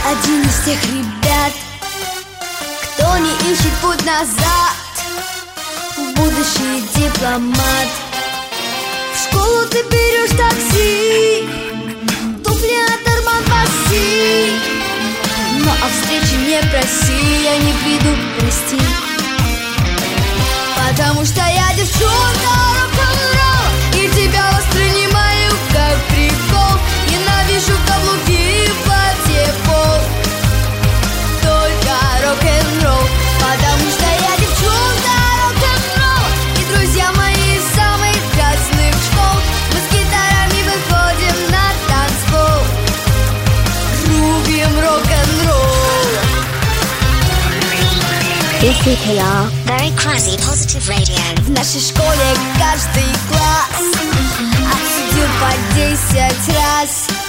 один из тех ребят, кто не ищет путь назад, будущий дипломат. В школу ты берешь такси, туфли от Арман Пасси, но о встрече не проси, я не приду, прости. Потому что я девчонка рок-н-ролл, и тебя воспринимаю как прикол. Ненавижу каблуки в платье пол, только рок-н-ролл. Потому что я девчонка рок-н-ролл, и друзья мои из самых разных школ. Мы с гитарами выходим на танцпол, грубим рок-н-ролл. BCPR, Very Crazy Positive Radio. В нашей школе каждый класс обсудил по 10 раз